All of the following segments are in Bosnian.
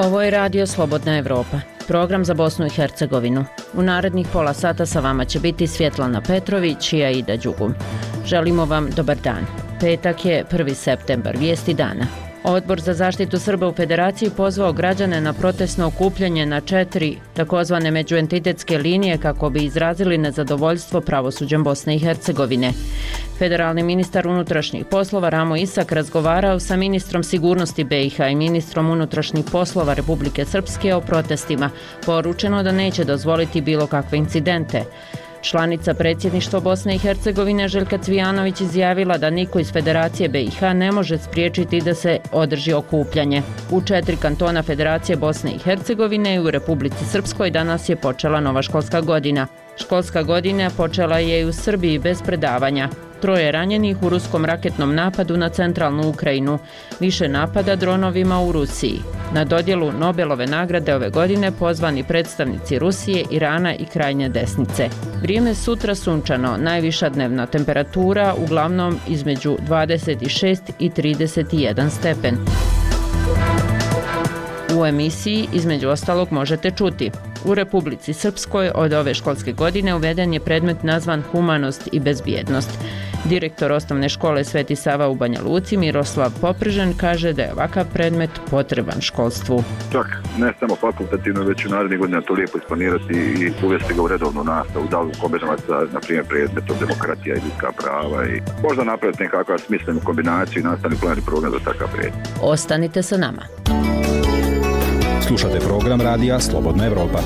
Ovo je Radio Slobodna Evropa, program za Bosnu i Hercegovinu. U narednih pola sata sa vama će biti Svjetlana Petrović i Aida Đugum. Želimo vam dobar dan. Petak je 1. septembar, vijesti dana. Odbor za zaštitu Srba u Federaciji pozvao građane na protestno okupljanje na 4 takozvane međuentitetske linije kako bi izrazili nezadovoljstvo pravosuđem Bosne i Hercegovine. Federalni ministar unutrašnjih poslova Ramo Isak razgovarao sa ministrom sigurnosti BiH i ministrom unutrašnjih poslova Republike Srpske o protestima. Poručeno da neće dozvoliti bilo kakve incidente. Članica predsjedništva Bosne i Hercegovine Željka Cvijanović izjavila da niko iz Federacije BiH ne može spriječiti da se održi okupljanje. U 4 kantona Federacije Bosne i Hercegovine i u Republici Srpskoj danas je počela nova školska godina. Školska godina počela je i u Srbiji bez predavanja. 3 ranjenih u ruskom raketnom napadu na centralnu Ukrajinu. Više napada dronovima u Rusiji. Na dodjelu Nobelove nagrade ove godine pozvani predstavnici Rusije, Irana i krajnje desnice. Vrijeme sutra sunčano, najviša dnevna temperatura uglavnom između 26 i 31 stepen. U emisiji između ostalog možete čuti: u Republici Srpskoj od ove školske godine uveden je predmet nazvan Humanost i bezbjednost. Direktor osnovne škole Sveti Sava u Banja Luci Miroslav Popržen kaže da je ovakav predmet potreban školstvu. Čak ne samo fakultativno, već u narednih godina to lijepo isplanirati i uvesti ga u redovnu nastavu, da li kombinovati sa, na primjer, predmetom demokratija i ljudska prava i možda napraviti nekakva smislenu kombinaciju i nastavni plan i program za takav predmet. Ostanite sa nama. Slušate program Radija Slobodna Evropa.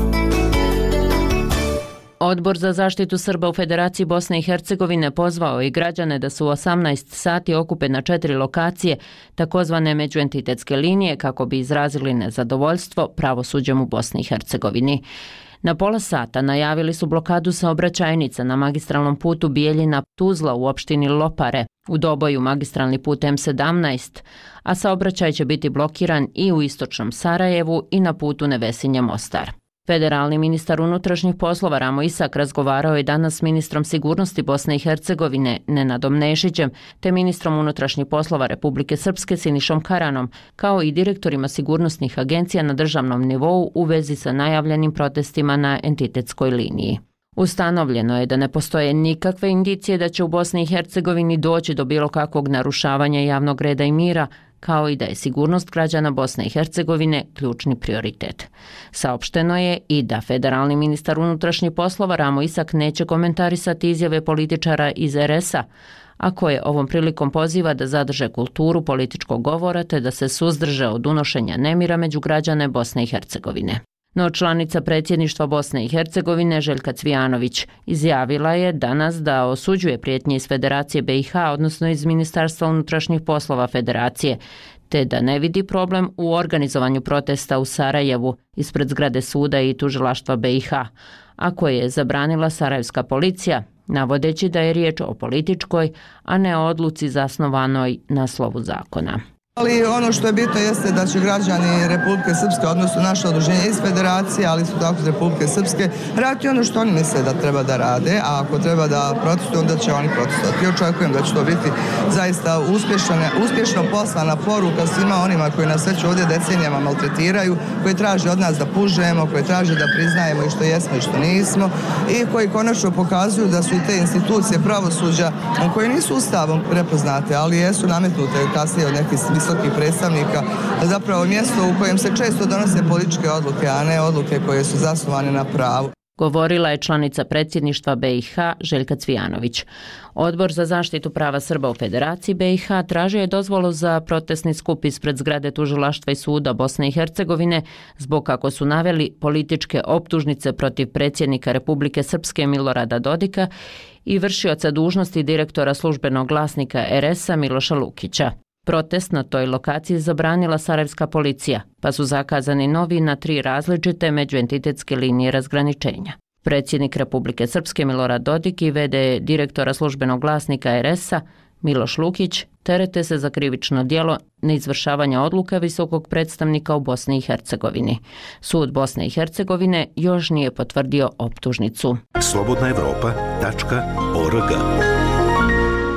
Odbor za zaštitu Srba u Federaciji Bosne i Hercegovine pozvao i građane da su u 18 sati okupe na 4 lokacije takozvane međuentitetske linije kako bi izrazili nezadovoljstvo pravosuđem u Bosni i Hercegovini. Na pola sata najavili su blokadu saobraćajnica na magistralnom putu Bijeljina-Tuzla u opštini Lopare, u Doboju magistralni put M17, a saobraćaj će biti blokiran i u istočnom Sarajevu i na putu Nevesinje-Mostar. Federalni ministar unutrašnjih poslova Ramo Isak razgovarao je danas s ministrom sigurnosti Bosne i Hercegovine Nenadom Nešićem te ministrom unutrašnjih poslova Republike Srpske Sinišom Karanom, kao i direktorima sigurnosnih agencija na državnom nivou u vezi sa najavljenim protestima na entitetskoj liniji. Ustanovljeno je da ne postoje nikakve indicije da će u Bosni i Hercegovini doći do bilo kakvog narušavanja javnog reda i mira, kao i da je sigurnost građana Bosne i Hercegovine ključni prioritet. Saopšteno je i da federalni ministar unutrašnjih poslova Ramo Isak neće komentarisati izjave političara iz RS-a, a koje ovom prilikom poziva da zadrže kulturu političkog govora te da se suzdrže od unošenja nemira među građane Bosne i Hercegovine. No članica predsjedništva Bosne i Hercegovine Željka Cvijanović izjavila je danas da osuđuje prijetnje iz Federacije BiH, odnosno iz Ministarstva unutrašnjih poslova Federacije, te da ne vidi problem u organizovanju protesta u Sarajevu ispred zgrade suda i tužilaštva BiH, a koje je zabranila sarajevska policija, navodeći da je riječ o političkoj, a ne o odluci zasnovanoj na slovu zakona. Ali ono što je bitno jeste da će građani Republike Srpske, odnosno naše udruženje iz Federacije, ali isto tako iz Republike Srpske, raditi ono što oni misle da treba da rade, a ako treba da protestuju, onda će oni protestovati. I očekujem da će to biti zaista uspješno poslana poruka svima onima koji nas već ovdje decenijama maltretiraju, koji traže od nas da pužemo, koji traže da priznajemo i što jesmo i što nismo, i koji konačno pokazuju da su i te institucije pravosuđa, koje nisu ustavom prepoznate, ali jesu nametnute kasnije od nekih visokih predstavnika, zapravo mjesto u kojem se često donose političke odluke, a ne odluke koje su zasnovane na pravu. Govorila je članica predsjedništva BiH Željka Cvijanović. Odbor za zaštitu prava Srba u Federaciji BiH tražio je dozvolu za protestni skup ispred zgrade tužilaštva i suda Bosne i Hercegovine zbog, kako su naveli, političke optužnice protiv predsjednika Republike Srpske Milorada Dodika i vršioca dužnosti direktora službenog glasnika RS-a Miloša Lukića. Protest na toj lokaciji zabranila sarajevska policija, pa su zakazani novi na 3 različite međuentitetske linije razgraničenja. Predsjednik Republike Srpske Milorad Dodik i v.d. direktora službenog glasnika RS-a Miloš Lukić terete se za krivično djelo neizvršavanja odluka visokog predstavnika u Bosni i Hercegovini. Sud Bosne i Hercegovine još nije potvrdio optužnicu. slobodnaevropa.org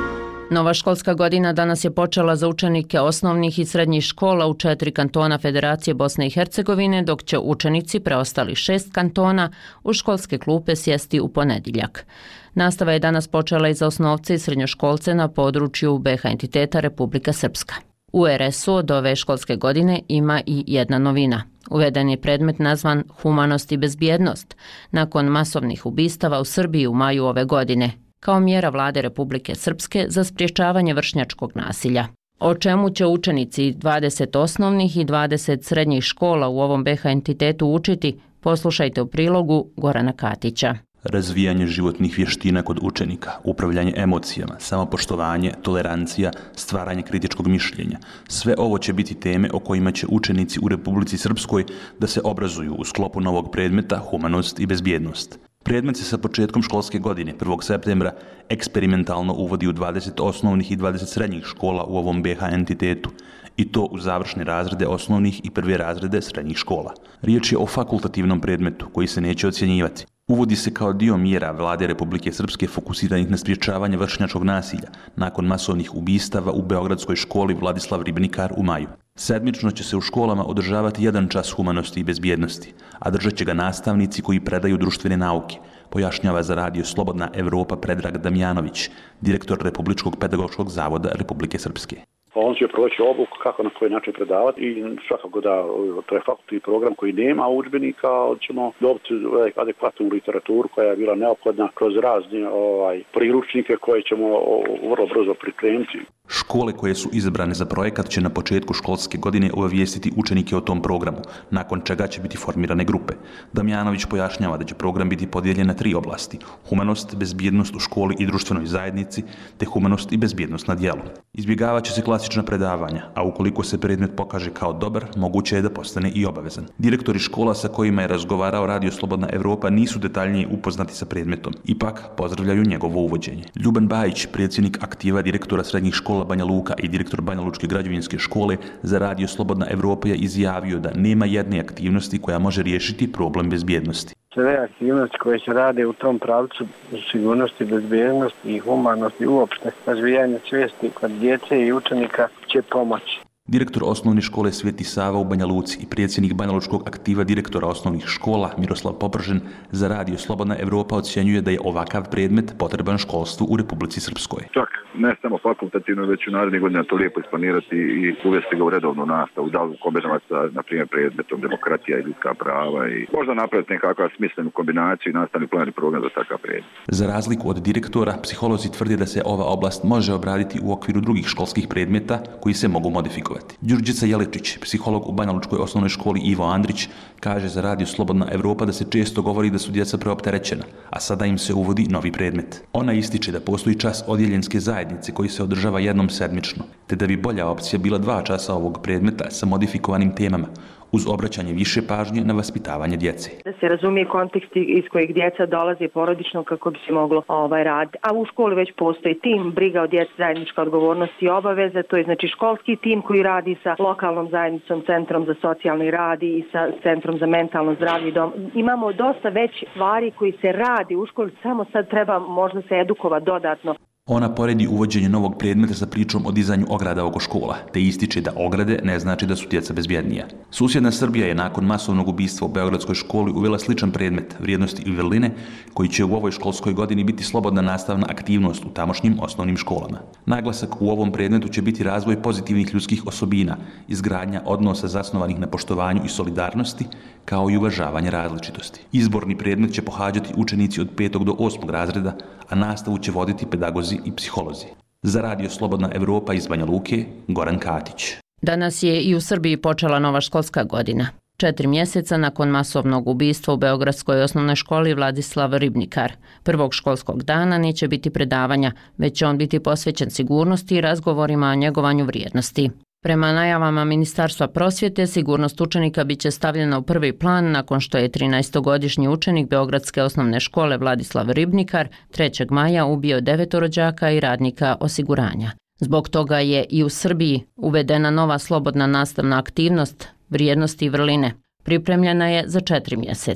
Nova školska godina danas je počela za učenike osnovnih i srednjih škola u 4 kantona Federacije Bosne i Hercegovine, dok će učenici preostali 6 kantona u školske klupe sjesti u ponedjeljak. Nastava je danas počela i za osnovce i srednjoškolce na području BiH entiteta Republika Srpska. U RS-u od ove školske godine ima i jedna novina. Uveden je predmet nazvan Humanost i bezbjednost nakon masovnih ubistava u Srbiji u maju ove godine, kao mjera Vlade Republike Srpske za sprječavanje vršnjačkog nasilja. O čemu će učenici 20 osnovnih i 20 srednjih škola u ovom BiH entitetu učiti, poslušajte u prilogu Gorana Katića. Razvijanje životnih vještina kod učenika, upravljanje emocijama, samopoštovanje, tolerancija, stvaranje kritičkog mišljenja. Sve ovo će biti teme o kojima će učenici u Republici Srpskoj da se obrazuju u sklopu novog predmeta Humanost i bezbjednost. Predmet se sa početkom školske godine, 1. septembra, eksperimentalno uvodi u 20 osnovnih i 20 srednjih škola u ovom BiH entitetu, i to u završne razrede osnovnih i prve razrede srednjih škola. Riječ je o fakultativnom predmetu koji se neće ocjenjivati. Uvodi se kao dio mjera Vlade Republike Srpske fokusiranih na sprječavanje vršnjačkog nasilja nakon masovnih ubistava u beogradskoj školi Vladislav Ribnikar u maju. Sedmično će se u školama održavati 1 čas humanosti i bezbjednosti, a držat će ga nastavnici koji predaju društvene nauke, pojašnjava za radio Slobodna Evropa Predrag Damjanović, direktor Republičkog pedagoškog zavoda Republike Srpske. On će proći obuku kako na koji način predavati i svakako da to je fakultativni program koji nema udžbenika, ćemo dobiti adekvatnu literaturu koja je bila neophodna kroz razne priručnike koje ćemo vrlo brzo pripremiti. Škole koje su izabrane za projekat će na početku školske godine obavijestiti učenike o tom programu, nakon čega će biti formirane grupe. Damjanović pojašnjava da će program biti podijeljen na 3 oblasti: humanost, bezbjednost u školi i društvenoj zajednici, te humanost i bezbjednost na djelu. Izbjegavat će se klasična predavanja, a ukoliko se predmet pokaže kao dobar, moguće je da postane i obavezan. Direktori škola sa kojima je razgovarao radio Slobodna Evropa nisu detaljnije upoznati sa predmetom, ipak pozdravljaju njegovo uvođenje. Ljuban Bajić, predsjednik aktiva direktora srednjih škola Banja Luka i direktor Banja Lučke građevinske škole, za radio Slobodna Evropa je izjavio da nema jedne aktivnosti koja može riješiti problem bezbjednosti. Sve aktivnosti koje se rade u tom pravcu sigurnosti, bezbjednosti i humanosti uopšte, razvijanje svijesti kod djece i učenika će pomoći. Direktor osnovne škole Sveti Sava u Banja Luci i predsjednik Banja Lučkog aktiva direktora osnovnih škola Miroslav Popržen za radio Slobodna Evropa ocjenjuje da je ovakav predmet potreban školstvu u Republici Srpskoj. Čak ne samo fakultativno, već u narednih godina to lijepo isplanirati i uvesti ga u redovnu nastavu, da li kombinovati sa, na primjer, predmetom demokratija i ljudska prava i možda napraviti nekakvu smislenu kombinaciju i nastavni plan i program za takav predmet. Za razliku od direktora, psiholozi tvrde da se ova oblast može obraditi u okviru drugih školskih predmeta koji se mogu modifikovati. Đurđica Jeličić, psiholog u Banja Lučkoj osnovnoj školi Ivo Andrić, kaže za radio Slobodna Evropa da se često govori da su djeca preopterećena, a sada im se uvodi novi predmet. Ona ističe da postoji čas odjeljenske zajednice koji se održava jednom sedmično, te da bi bolja opcija bila 2 časa ovog predmeta sa modifikovanim temama, uz obraćanje više pažnje na vaspitavanje djece. Da se razumije kontekst iz kojeg djeca dolaze porodično kako bi se moglo raditi. A u školi već postoji tim, briga o djeci, zajednička odgovornost i obaveza, to je znači školski tim koji radi sa lokalnom zajednicom, centrom za socijalni rad i sa centrom za mentalno zdravlje. Imamo dosta već stvari koji se radi u školi, samo sad treba možda se edukovati dodatno. Ona poredi uvođenje novog predmeta sa pričom o dizanju ograda oko škola, te ističe da ograde ne znači da su djeca bezbjednija. Susjedna Srbija je nakon masovnog ubistva u beogradskoj školi uvela sličan predmet vrijednosti i vrline koji će u ovoj školskoj godini biti slobodna nastavna aktivnost u tamošnjim osnovnim školama. Naglasak u ovom predmetu će biti razvoj pozitivnih ljudskih osobina, izgradnja odnosa zasnovanih na poštovanju i solidarnosti, kao i uvažavanje različitosti. Izborni predmet će pohađati učenici od 5. do 8. razreda, a nastavu će voditi pedagozi i psiholozi. Za radio Slobodna Evropa iz Banja Luke, Goran Katić. Danas je i u Srbiji počela nova školska godina. 4 mjeseca nakon masovnog ubistva u beogradskoj osnovnoj školi Vladislav Ribnikar. Prvog školskog dana neće biti predavanja, već će on biti posvećen sigurnosti i razgovorima o njegovanju vrijednosti. Prema najavama Ministarstva prosvjete, sigurnost učenika biće stavljena u prvi plan nakon što je 13-godišnji učenik Beogradske osnovne škole Vladislav Ribnikar 3. maja ubio 9 đaka i radnika osiguranja. Zbog toga je i u Srbiji uvedena nova slobodna nastavna aktivnost vrijednosti i vrline. Pripremljena je za 4 mjeseca.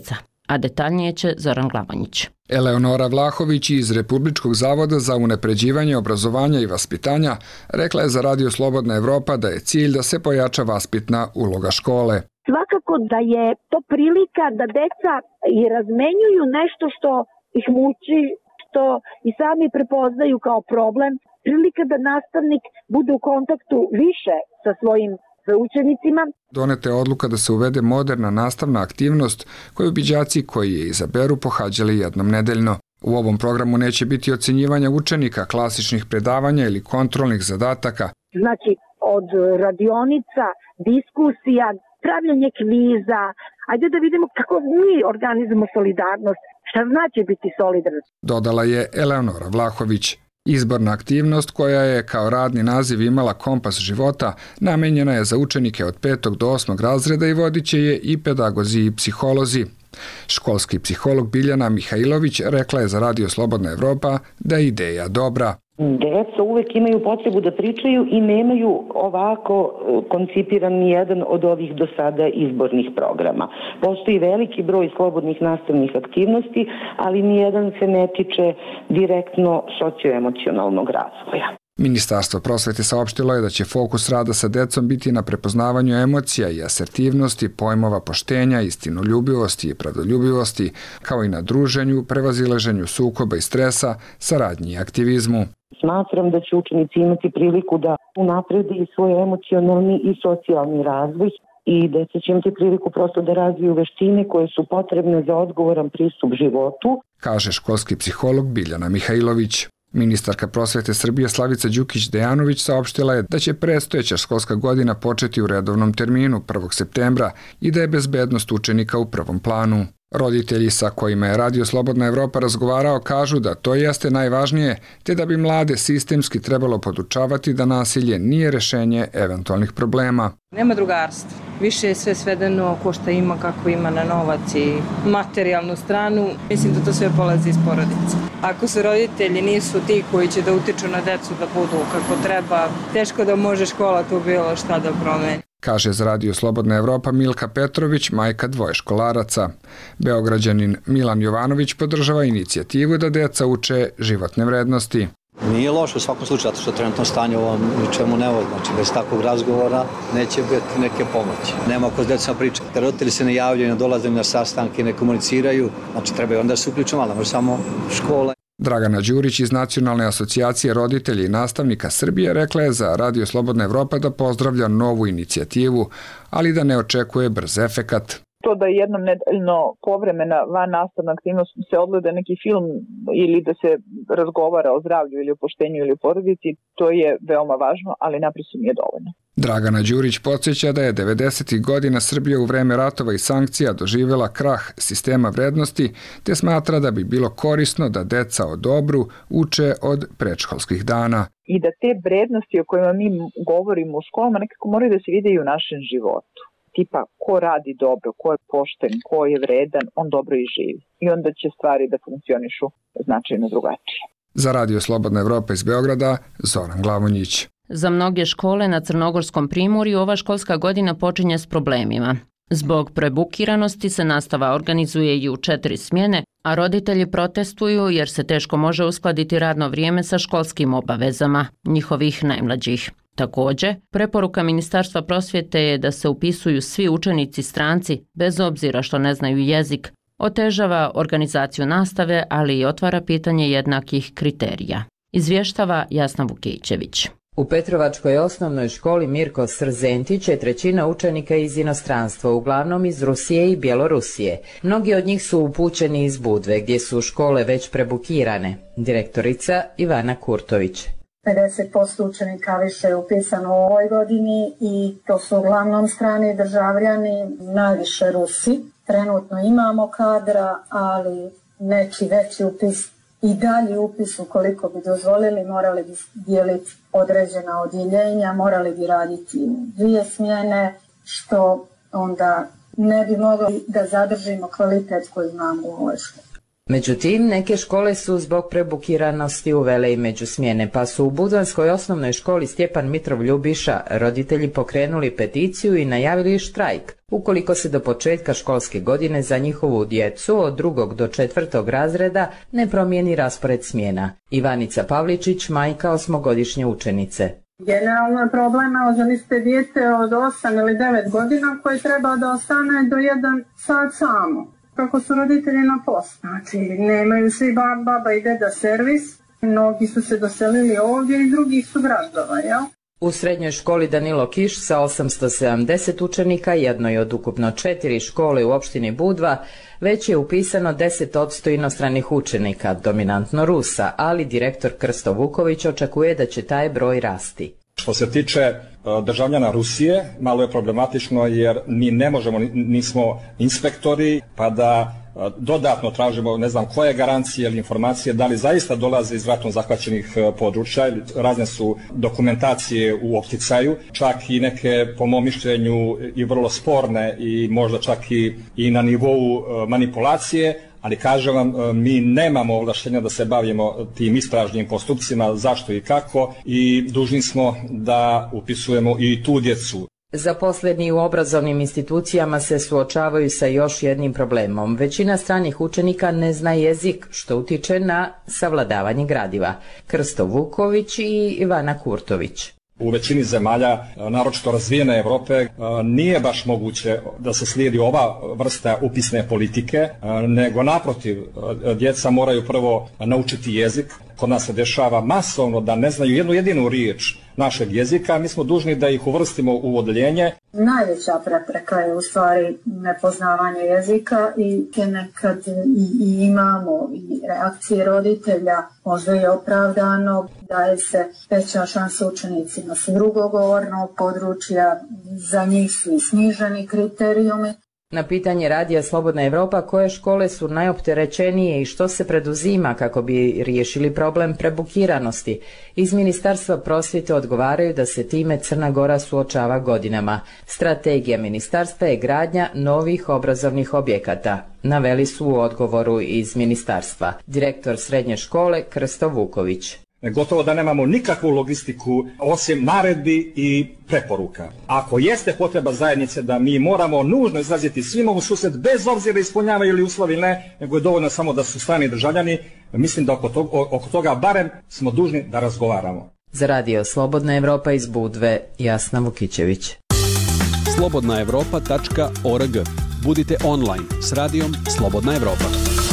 a detaljnije će Zoran Glavonjić. Eleonora Vlahović iz Republičkog zavoda za unapređivanje obrazovanja i vaspitanja rekla je za Radio Slobodna Evropa da je cilj da se pojača vaspitna uloga škole. Svakako da je to prilika da deca i razmenjuju nešto što ih muči, što i sami prepoznaju kao problem, prilika da nastavnik bude u kontaktu više sa svojim učenicima. Doneta je odluka da se uvede moderna nastavna aktivnost koju bi đaci koji je izaberu pohađali jednom nedeljno. U ovom programu neće biti ocenjivanja učenika, klasičnih predavanja ili kontrolnih zadataka. Znači, od radionica, diskusija, pravljanje kviza, ajde da vidimo kako mi organizujemo solidarnost, šta znači biti solidaran. Dodala je Eleonora Vlahović. Izborna aktivnost koja je kao radni naziv imala Kompas života namenjena je za učenike od 5. do 8. razreda i vodit će je i pedagozi i psiholozi. Školski psiholog Biljana Mihajlović rekla je za Radio Slobodna Evropa da je ideja dobra. Deca uvek imaju potrebu da pričaju i nemaju ovako koncipiran nijedan od ovih do sada izbornih programa. Postoji veliki broj slobodnih nastavnih aktivnosti, ali nijedan se ne tiče direktno socioemocionalnog razvoja. Ministarstvo prosvete saopštilo je da će fokus rada sa decom biti na prepoznavanju emocija i asertivnosti, pojmova poštenja, istinoljubivosti i pravdoljubivosti, kao i na druženju, prevazilaženju sukoba i stresa, saradnji i aktivizmu. Smatram da će učenici imati priliku da unaprede i svoj emocionalni i socijalni razvoj i deca će imati priliku prosto da razviju veštine koje su potrebne za odgovoran pristup životu, kaže školski psiholog Biljana Mihajlović. Ministarka prosvete Srbije Slavica Đukić-Dejanović saopštila je da će predstojeća školska godina početi u redovnom terminu 1. septembra i da je bezbednost učenika u prvom planu. Roditelji sa kojima je Radio Slobodna Evropa razgovarao kažu da to jeste najvažnije, te da bi mlade sistemski trebalo podučavati da nasilje nije rešenje eventualnih problema. Nema drugarstva. Više je sve svedeno ko šta ima, kako ima na novac i materijalnu stranu. Mislim da to sve polazi iz porodice. Ako su roditelji nisu ti koji će da utiču na decu da budu kako treba, teško da može škola tu bilo šta da promeni. Kaže za Radio Slobodna Evropa Milka Petrović, majka dvoje školaraca. Beograđanin Milan Jovanović podržava inicijativu da deca uče životne vrednosti. Nije loše u svakom slučaju, zato što trenutno stanje ovom ničemu ne vodi. Znači, bez takvog razgovora neće biti neke pomoći. Nema ko s decom priča. Kad roditelji se ne javljaju, ne dolaze na sastanke, ne komuniciraju, znači treba onda se uključiti malo, može samo škola. Dragana Đurić iz Nacionalne asocijacije roditelja i nastavnika Srbije rekla je za Radio Slobodna Evropa da pozdravlja novu inicijativu, ali da ne očekuje brz efekat. To da jednom nedeljno povremena van nastavna aktivnost se odgleda neki film ili da se razgovara o zdravlju ili o poštenju ili o porodici, to je veoma važno, ali naprosto nije dovoljno. Dragana Đurić podsjeća da je 90. godina Srbija u vreme ratova i sankcija doživjela krah sistema vrednosti, te smatra da bi bilo korisno da deca o dobru uče od predškolskih dana. I da te vrednosti o kojima mi govorimo u školama nekako moraju da se vide i u našem životu. Tipa, ko radi dobro, ko je pošten, ko je vredan, on dobro i živi. I onda će stvari da funkcionišu značajno drugačije. Za Radio Slobodna Evropa iz Beograda, Zoran Glavonjić. Za mnoge škole na Crnogorskom primorju ova školska godina počinje s problemima. Zbog prebukiranosti se nastava organizuje i u 4 smjene, a roditelji protestuju jer se teško može uskladiti radno vrijeme sa školskim obavezama njihovih najmlađih. Također, preporuka Ministarstva prosvjete je da se upisuju svi učenici stranci, bez obzira što ne znaju jezik, otežava organizaciju nastave, ali i otvara pitanje jednakih kriterija. Izvještava Jasna Vukićević. U Petrovačkoj osnovnoj školi Mirko Srzentić je trećina učenika iz inostranstva, uglavnom iz Rusije i Bjelorusije. Mnogi od njih su upućeni iz Budve, gdje su škole već prebukirane. Direktorica Ivana Kurtović. 50% učenika više je upisano u ovoj godini i to su uglavnom strani državljani, najviše Rusi. Trenutno imamo kadra, ali neki veći upis i dalje upis, ukoliko bi dozvolili, morali bi dijeliti određena odjeljenja, morali bi raditi 2 smjene, što onda ne bi mogli da zadržimo kvalitet koji imamo u ovoj školi. Međutim, neke škole su zbog prebukiranosti uvele i međusmjene, pa su u Budvanskoj osnovnoj školi Stjepan Mitrov Ljubiša roditelji pokrenuli peticiju i najavili štrajk ukoliko se do početka školske godine za njihovu djecu od 2. do 4. razreda ne promijeni raspored smjena. Ivanica Pavličić, majka 8-godišnje učenice. Generalno je problema, zamislite dijete od 8 ili 9 godina koji treba da ostane do 1 sat samo. Kako su roditelji na poslu, znači nemaju svi baba i deda servis, mnogi su se doselili ovdje iz drugih su gradova, jel? U srednjoj školi Danilo Kiš sa 870 učenika, jednoj od ukupno 4 škole u opštini Budva, već je upisano 10% inostranih učenika, dominantno Rusa, ali direktor Krsto Vuković očekuje da će taj broj rasti. Što se tiče državljana Rusije, malo je problematično jer mi ne možemo, nismo inspektori, pa da dodatno tražimo ne znam koje garancije ili informacije da li zaista dolaze iz ratom zahvaćenih područja. Razne su dokumentacije u opticaju, čak i neke po mom mišljenju i vrlo sporne i možda čak i na nivou manipulacije. Ali kažem vam, mi nemamo ovlaštenja da se bavimo tim istražnim postupcima, zašto i kako, i dužni smo da upisujemo i tu djecu. Zaposleni u obrazovnim institucijama se suočavaju sa još jednim problemom. Većina stranih učenika ne zna jezik, što utiče na savladavanje gradiva. Krsto Vuković i Ivana Kurtović. U većini zemalja, naročito razvijene Europe, nije baš moguće da se slijedi ova vrsta upisne politike, nego naprotiv, djeca moraju prvo naučiti jezik. Kod nas se dešava masovno da ne znaju jednu jedinu riječ našeg jezika, mi smo dužni da ih uvrstimo u odeljenje. Najveća prepreka je u stvari nepoznavanje jezika i nekad i imamo i reakcije roditelja, možda je opravdano, daje se veća šansa učenicima s drugog govornog područja, za njih su i sniženi kriterijumi. Na pitanje Radija Slobodna Evropa koje škole su najopterećenije i što se preduzima kako bi riješili problem prebukiranosti, iz Ministarstva prosvjete odgovaraju da se time Crna Gora suočava godinama. Strategija ministarstva je gradnja novih obrazovnih objekata, naveli su u odgovoru iz ministarstva. Direktor srednje škole Krsto Vuković. Gotovo da nemamo nikakvu logistiku osim naredbi i preporuka. Ako jeste potreba zajednice da mi moramo nužno izlaziti svima u susret bez obzira ispunjavaju li uslovi ili ne, nego je dovoljno samo da su strani državljani, mislim da oko toga barem smo dužni da razgovaramo. Za Radio Slobodna Evropa iz Budve, Jasna Vukićević. slobodnaevropa.org. Budite online s radijom Slobodna Evropa.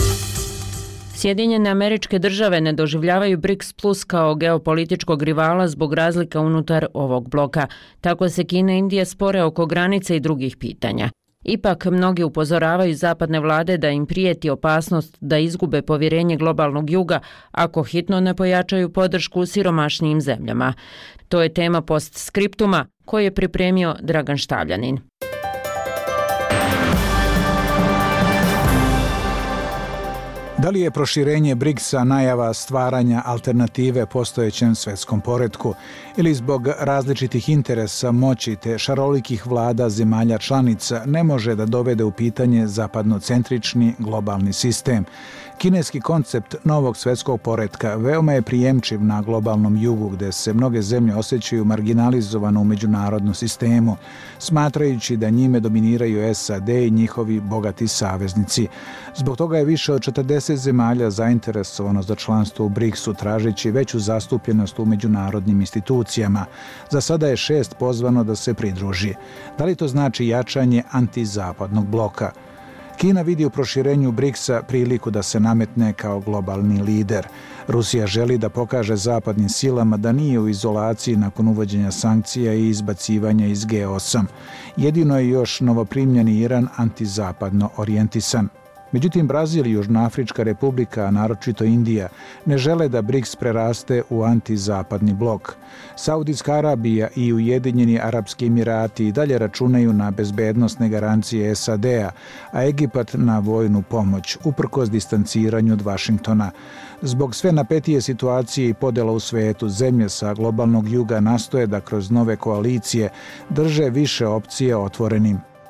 Sjedinjene Američke Države ne doživljavaju BRICS Plus kao geopolitičkog rivala zbog razlika unutar ovog bloka. Tako se Kina i Indija spore oko granice i drugih pitanja. Ipak, mnogi upozoravaju zapadne vlade da im prijeti opasnost da izgube povjerenje globalnog juga ako hitno ne pojačaju podršku siromašnijim zemljama. To je tema postskriptuma koji je pripremio Dragan Štavljanin. Da li je proširenje BRICS-a najava stvaranja alternative postojećem svjetskom poretku ili zbog različitih interesa, moći te šarolikih vlada zemalja članica ne može da dovede u pitanje zapadnocentrični globalni sistem? Kineski koncept novog svjetskog poretka veoma je prijemčiv na globalnom jugu gdje se mnoge zemlje osjećaju marginalizovano u međunarodnom sistemu, smatrajući da njime dominiraju SAD i njihovi bogati saveznici. Zbog toga je više od 40 zemalja zainteresovano za članstvo u BRICS-u tražeći veću zastupljenost u međunarodnim institucijama. Za sada je 6 pozvano da se pridruži. Da li to znači jačanje antizapadnog bloka? Kina vidi u proširenju BRICS-a priliku da se nametne kao globalni lider. Rusija želi da pokaže zapadnim silama da nije u izolaciji nakon uvođenja sankcija i izbacivanja iz G8. Jedino je još novoprimljeni Iran antizapadno orijentisan. Međutim, Brazil i Južnoafrička republika, a naročito Indija, ne žele da BRICS preraste u antizapadni blok. Saudijska Arabija i Ujedinjeni Arapski Emirati i dalje računaju na bezbednosne garancije SAD-a, a Egipat na vojnu pomoć, uprkos distanciranju od Vašingtona. Zbog sve napetije situacije i podela u svetu, zemlje sa globalnog juga nastoje da kroz nove koalicije drže više opcije otvorenim.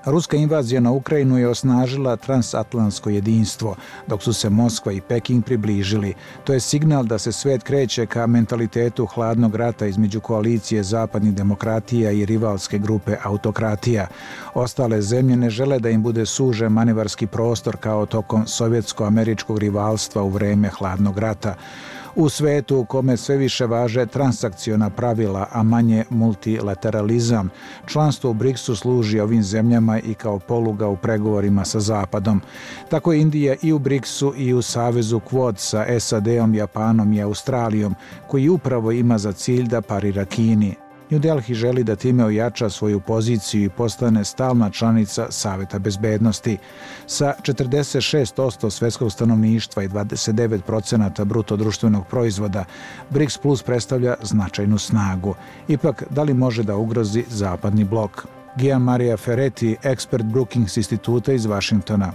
Ruska invazija na Ukrajinu je osnažila transatlantsko jedinstvo, dok su se Moskva i Peking približili. To je signal da se svet kreće ka mentalitetu hladnog rata između koalicije zapadnih demokratija i rivalske grupe autokratija. Ostale zemlje ne žele da im bude sužen manevarski prostor kao tokom sovjetsko-američkog rivalstva u vreme hladnog rata. U svetu u kome sve više važe transakciona pravila, a manje multilateralizam, članstvo u BRICS-u služi ovim zemljama i kao poluga u pregovorima sa Zapadom. Tako je Indija i u BRICS-u i u savezu Quad sa SAD-om, Japanom i Australijom, koji upravo ima za cilj da parira Kini. New Delhi želi da time ojača svoju poziciju i postane stalna članica Saveta bezbednosti. Sa 46% svetskog stanovništva i 29% bruto društvenog proizvoda, BRICS Plus predstavlja značajnu snagu. Ipak, da li može da ugrozi zapadni blok? Gian Maria Ferretti, ekspert Brookings instituta iz Vašingtona.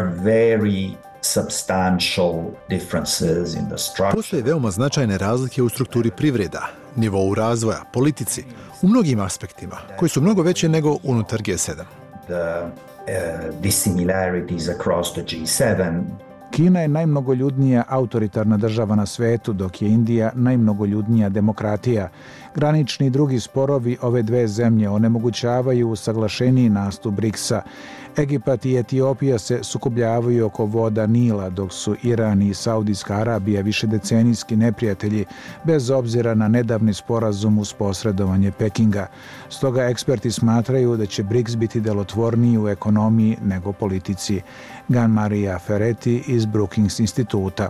Postoje veoma značajne razlike u strukturi privreda, nivou razvoja, politici, u mnogim aspektima, koji su mnogo veće nego unutar G7. Kina je najmnogoljudnija autoritarna država na svetu, dok je Indija najmnogoljudnija demokratija. Granični i drugi sporovi ove dve zemlje onemogućavaju usaglašeniji nastup BRICS-a. Egipat i Etiopija se sukobljavaju oko voda Nila, dok su Iran i Saudijska Arabija višedecenijski neprijatelji, bez obzira na nedavni sporazum uz posredovanje Pekinga. Stoga eksperti smatraju da će BRICS biti delotvorniji u ekonomiji nego politici. Gian Maria Ferretti iz Brookings instituta.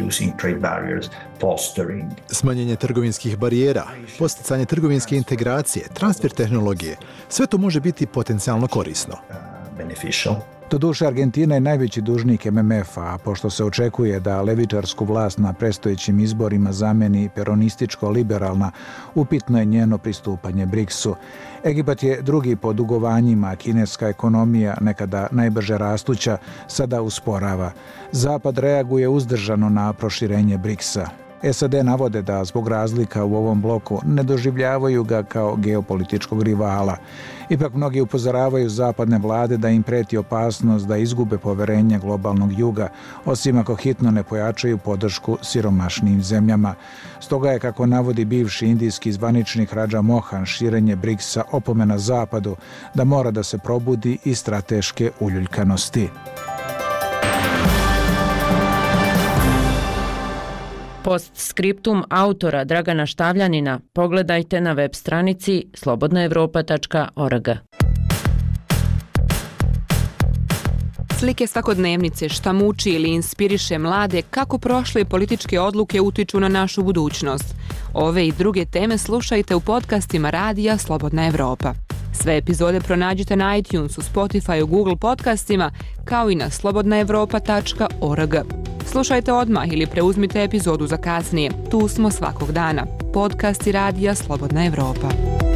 Smanjenje trgovinskih barijera, posticanje trgovinske integracije, transfer tehnologije, sve to može biti potencijalno korisno. Doduše, Argentina je najveći dužnik MMF-a, a pošto se očekuje da levičarsku vlast na predstojećim izborima zameni peronističko-liberalna, upitno je njeno pristupanje BRICS-u. Egipat je drugi po dugovanjima, kineska ekonomija, nekada najbrže rastuća, sada usporava. Zapad reaguje uzdržano na proširenje BRICS-a. SAD navode da zbog razlika u ovom bloku ne doživljavaju ga kao geopolitičkog rivala. Ipak mnogi upozoravaju zapadne vlade da im preti opasnost da izgube poverenje globalnog juga, osim ako hitno ne pojačaju podršku siromašnijim zemljama. Stoga je, kako navodi bivši indijski zvaničnik Raja Mohan, širenje BRICS-a opomena Zapadu da mora da se probudi iz strateške uljuljkanosti. Postskriptum autora Dragana Štavljanina pogledajte na web stranici slobodnaevropa.org. Slike svakodnevnice, šta muči ili inspiriše mlade, kako prošle političke odluke utiču na našu budućnost. Ove i druge teme slušajte u podcastima radija Slobodna Evropa. Sve epizode pronađite na iTunesu, Spotify, Google podcastima, kao i na slobodnaevropa.org. Slušajte odmah ili preuzmite epizodu za kasnije. Tu smo svakog dana. Podcasti radija Slobodna Evropa.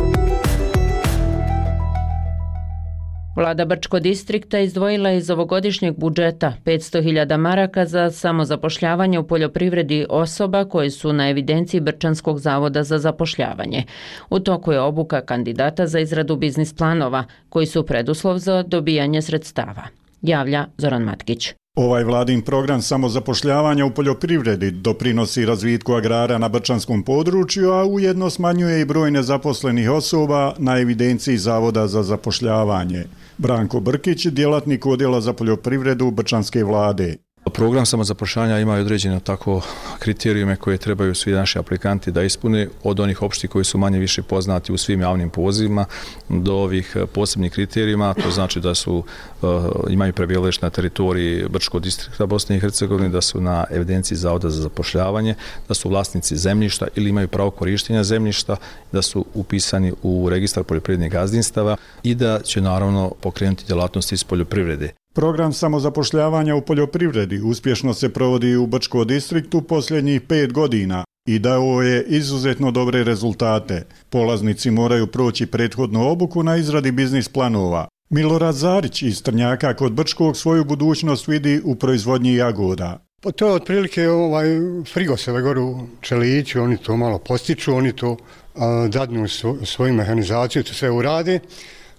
Vlada Brčkog distrikta izdvojila je iz ovogodišnjeg budžeta 500.000 maraka za samozapošljavanje u poljoprivredi osoba koje su na evidenciji Brčanskog zavoda za zapošljavanje. U toku je obuka kandidata za izradu biznis planova, koji su preduslov za dobijanje sredstava. Javlja Zoran Matkić. Ovaj vladin program samozapošljavanja u poljoprivredi doprinosi razvitku agrara na brčanskom području, a ujedno smanjuje i broj nezaposlenih osoba na evidenciji Zavoda za zapošljavanje. Branko Brkić, djelatnik odjela za poljoprivredu Brčanske vlade. Program samozapošljavanja ima i određene tako kriterijume koje trebaju svi naši aplikanti da ispune, od onih opštih koji su manje više poznati u svim javnim pozivima do ovih posebnih kriterijuma. To znači da su imaju prebivalište na teritoriji Brčkog distrikta Bosne i Hercegovine, da su na evidenciji Zavoda za zapošljavanje, da su vlasnici zemljišta ili imaju pravo korištenja zemljišta, da su upisani u registar poljoprivrednih gazdinstava i da će naravno pokrenuti djelatnosti iz poljoprivrede. Program samozapošljavanja u poljoprivredi uspješno se provodi u Brčkom distriktu posljednjih 5 godina i dao je izuzetno dobre rezultate. Polaznici moraju proći prethodnu obuku na izradi biznis planova. Milorad Zarić iz Trnjaka kod Brčkog svoju budućnost vidi u proizvodnji jagoda. Pa to je otprilike frigoseve gore u Čeliću, oni to malo postiču, oni to dadnu svoju mehanizaciju, to sve urade.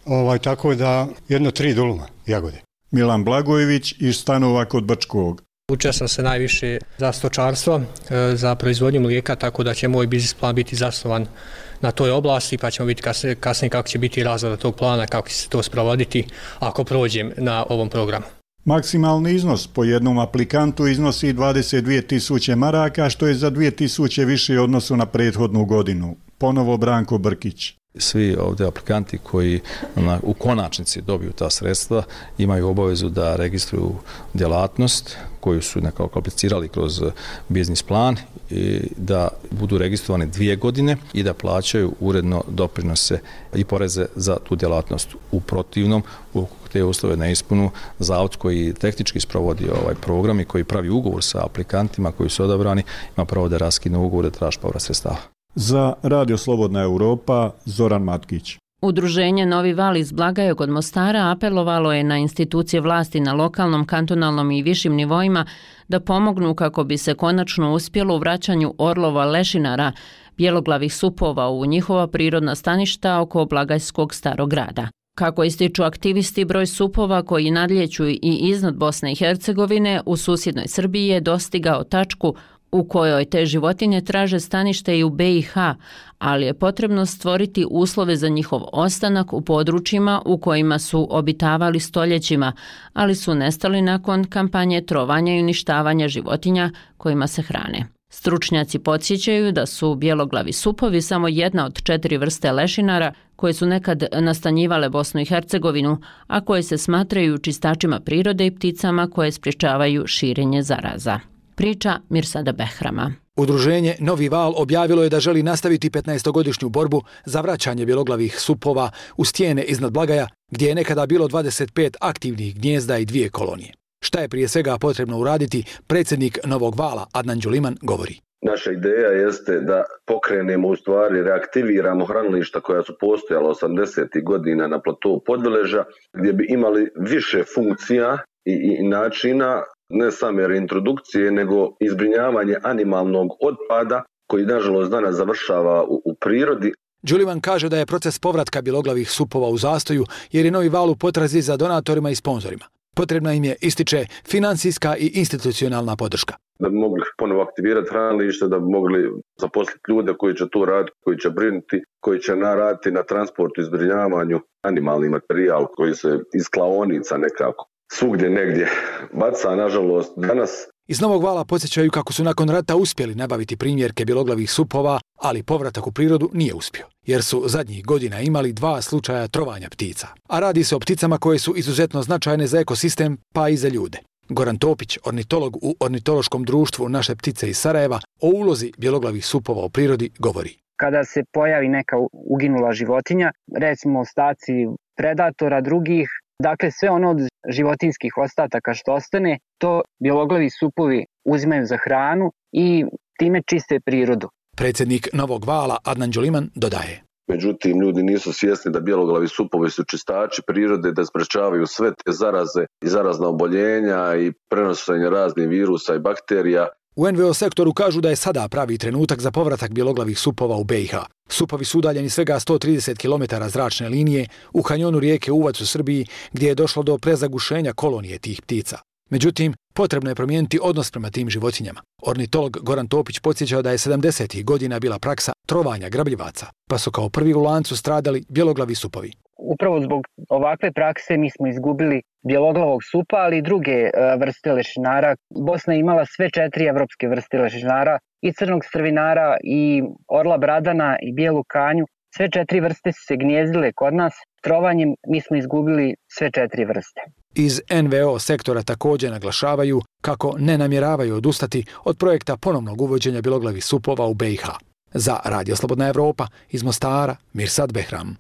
tako da 1-3 duluma jagode. Milan Blagojević iz Stanova kod Bačkog. Učio sam se najviše za stočarstvo, za proizvodnju mlijeka, tako da će moj biznis plan biti zasnovan na toj oblasti, pa ćemo vidjeti kasnije kako će biti razrada tog plana, kako će se to sprovoditi ako prođem na ovom programu. Maksimalni iznos po jednom aplikantu iznosi 22.000 maraka, što je za 2.000 više u odnosu na prethodnu godinu. Ponovo Branko Brkić. Svi ovdje aplikanti koji u konačnici dobiju ta sredstva imaju obavezu da registruju djelatnost koju su nekako aplicirali kroz biznis plan i da budu registrovani 2 godine i da plaćaju uredno doprinose i poreze za tu djelatnost. U protivnom, ukoliko te uslove ne ispunu, zavod koji tehnički sprovodi ovaj program i koji pravi ugovor sa aplikantima koji su odabrani ima pravo da raskine ugovor, da traži povrat sredstava. Za Radio Slobodna Europa, Zoran Matkić. Udruženje Novi val iz Blagaja kod Mostara apelovalo je na institucije vlasti na lokalnom, kantonalnom i višim nivoima da pomognu kako bi se konačno uspjelo u vraćanju orlova lešinara, bjeloglavih supova u njihova prirodna staništa oko Blagajskog starog grada. Kako ističu aktivisti, broj supova koji nadlijeću i iznad Bosne i Hercegovine u susjednoj Srbiji je dostigao tačku u kojoj te životinje traže stanište i u BiH, ali je potrebno stvoriti uslove za njihov ostanak u područjima u kojima su obitavali stoljećima, ali su nestali nakon kampanje trovanja i uništavanja životinja kojima se hrane. Stručnjaci podsjećaju da su bjeloglavi supovi samo jedna od 4 vrste lešinara koje su nekad nastanjivale Bosnu i Hercegovinu, a koje se smatraju čistačima prirode i pticama koje sprječavaju širenje zaraza. Priča Mirsada Behrama. Udruženje Novi val objavilo je da želi nastaviti 15-godišnju borbu za vraćanje bjeloglavih supova u stijene iznad Blagaja, gdje je nekada bilo 25 aktivnih gnijezda i 2 kolonije. Šta je prije svega potrebno uraditi, predsjednik Novog vala Adnan Đuliman govori. Naša ideja jeste da pokrenemo, u stvari reaktiviramo hranilišta koja su postojala 80. godina na platovu Podveleža, gdje bi imali više funkcija i načina, ne same reintrodukcije, nego izbrinjavanje animalnog otpada koji nažalost danas završava u prirodi. Đuliman kaže da je proces povratka bjeloglavih supova u zastoju jer je Novi val u potrazi za donatorima i sponzorima. Potrebna im je, ističe, financijska i institucionalna podrška. Da bi mogli ponovo aktivirati hranilište, da bi mogli zaposliti ljude koji će tu raditi, koji će brinuti, koji će raditi na transportu i zbrinjavanju animalni materijal koji se iz klaonica nekako svugdje negdje baca, nažalost, danas. Iz Novog vala podsjećaju kako su nakon rata uspjeli nabaviti primjerke bjeloglavih supova, ali povratak u prirodu nije uspio, jer su zadnjih godina imali 2 slučaja trovanja ptica. A radi se o pticama koje su izuzetno značajne za ekosistem, pa i za ljude. Goran Topić, ornitolog u Ornitološkom društvu Naše ptice iz Sarajeva, o ulozi bjeloglavih supova u prirodi govori. Kada se pojavi neka uginula životinja, recimo ostaci predatora drugih, dakle sve ono od životinskih ostataka što ostane, to bjeloglavi supovi uzimaju za hranu i time čiste prirodu. Predsjednik Novog vala Adnan Đuliman dodaje. Međutim, ljudi nisu svjesni da bjeloglavi supovi su čistači prirode, da sprečavaju sve te zaraze i zarazna oboljenja i prenošenje raznih virusa i bakterija. U NVO sektoru kažu da je sada pravi trenutak za povratak bjeloglavih supova u BiH. Supovi su udaljeni svega 130 km zračne linije u kanjonu rijeke Uvac u Srbiji, gdje je došlo do prezagušenja kolonije tih ptica. Međutim, potrebno je promijeniti odnos prema tim životinjama. Ornitolog Goran Topić podsjeća da je 70. godina bila praksa trovanja grabljivaca, pa su kao prvi u lancu stradali bjeloglavi supovi. Upravo zbog ovakve prakse mi smo izgubili bjeloglavog supa, ali i druge vrste lešinara. Bosna je imala sve 4 evropske vrste lešinara, i crnog strvinara, i orla bradana, i bijelu kanju. Sve 4 vrste su se gnjezdile kod nas. Trovanjem mi smo izgubili sve 4 vrste. Iz NVO sektora također naglašavaju kako ne namjeravaju odustati od projekta ponovnog uvođenja bjeloglavih supova u BiH. Za Radio Slobodna Evropa iz Mostara, Mirsad Behram.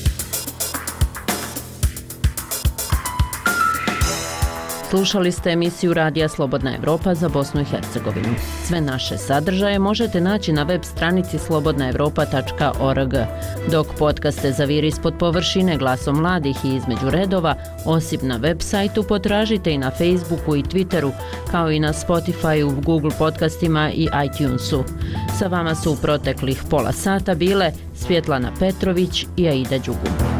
Slušali ste emisiju Radija Slobodna Evropa za Bosnu i Hercegovinu. Sve naše sadržaje možete naći na web stranici slobodnaevropa.org. Dok podcaste Zaviri ispod površine, Glasom mladih i Između redova, osim na web sajtu, potražite i na Facebooku i Twitteru, kao i na Spotifyu, Google podcastima i iTunesu. Sa vama su u proteklih pola sata bile Svjetlana Petrović i Aida Đugum.